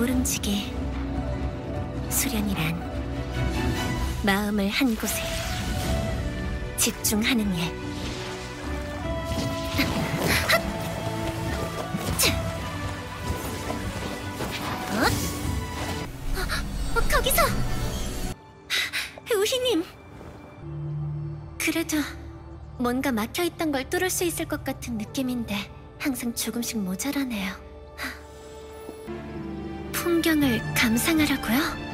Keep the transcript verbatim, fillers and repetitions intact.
모름지기. 수련이란 마음을 한 곳에 집중하는 일. 어? 어, 거기서! 우희님! 그래도 뭔가 막혀있던 걸 뚫을 수 있을 것 같은 느낌인데 항상 조금씩 모자라네요. 풍경을 감상하라고요?